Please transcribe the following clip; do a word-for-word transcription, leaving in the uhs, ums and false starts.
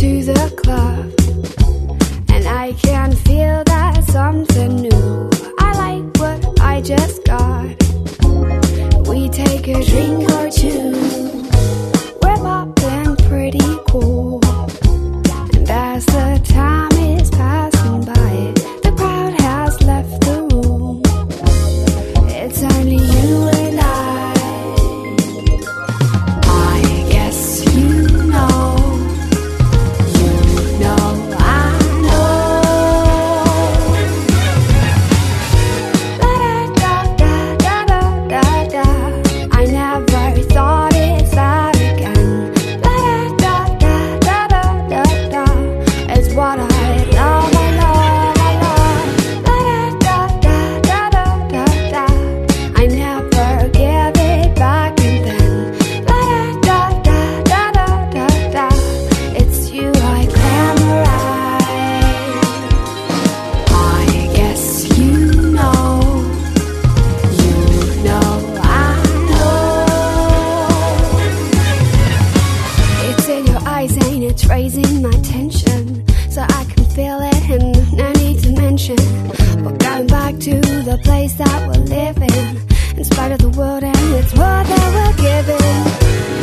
to the club, and I can feel that something new. I like what I just got. We take a drink or two. We're popping pretty cool, and as the time is passing by, the crowd has left the room. It's only you and I. I guess you know, you know, I know. La-da-da-da-da-da-da. I never thought it's that again. La-da-da-da-da-da-da. It's what I love, I love, I love. La-da-da-da-da-da-da. I never give it back and then. La-da-da-da-da-da-da. It's you I glamorize. I guess you know, you know, I know. It's in your eyes and it's raising my tension, so I can feel it and no need to mention. We're going back to the place that we're living, in spite of the world and its word that we're giving.